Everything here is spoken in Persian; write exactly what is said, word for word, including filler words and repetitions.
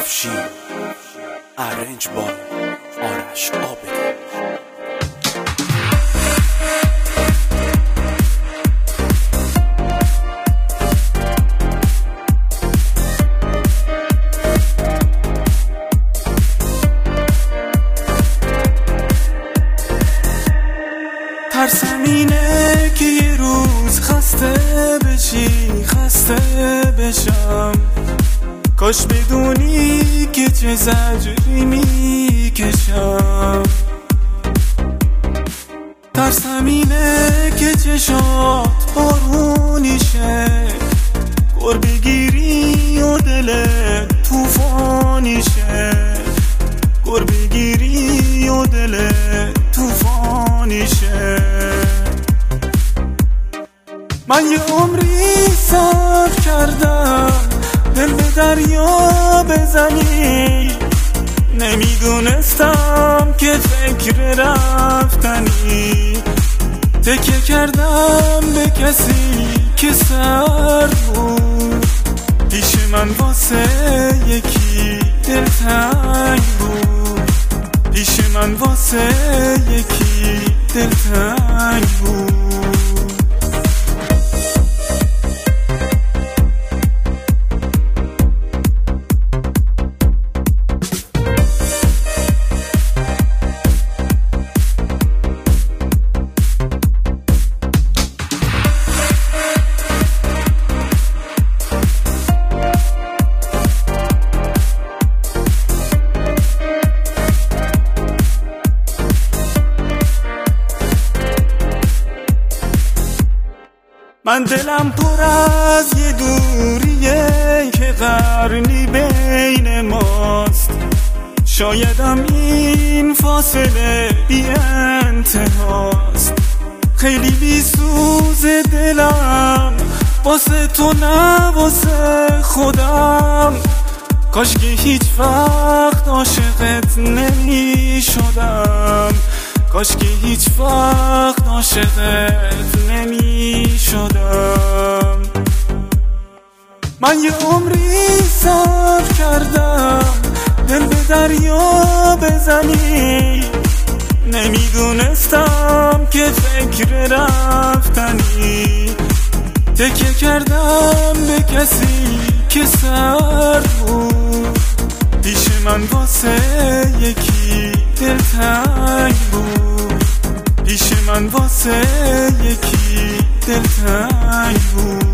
افشین ارنج با آرش آبدی. ترسم اینه که یه روز خسته بشی، خسته بشم. کاش بدونی که چه زجری میکشم. ترسم اینه که چشات بارونی شه، گر بگیری و دلت توفانی شه، گر بگیری و دلت توفانی شه. من یه عمری صبر کردم دل به دریا بزنی، نمیدونستم که فکر رفتنی. تکیه کردم به کسی که سرد بود، پیش من واسه یکی دلتنگ بود، پیش من واسه یکی دلتنگ بود. من دلم پر از یه دوریه که قرنی بین ماست. شایدم این فاصله بی انتهاست. خیلی بی سوز دلم واسه تو نه واسه خودم. کاش که هیچ وقت عاشقت نمی شدم، کاش که هیچ وقت عاشقت نمی شدم. من یه عمری صبر کردم دل به دریا بزنی، نمیدونستم که فکر رفتنی. تکیه کردم به کسی که سرد بود، پیش من واسه یکی دلتنگ بود، پیش من واسه یکی دلتنگ بود.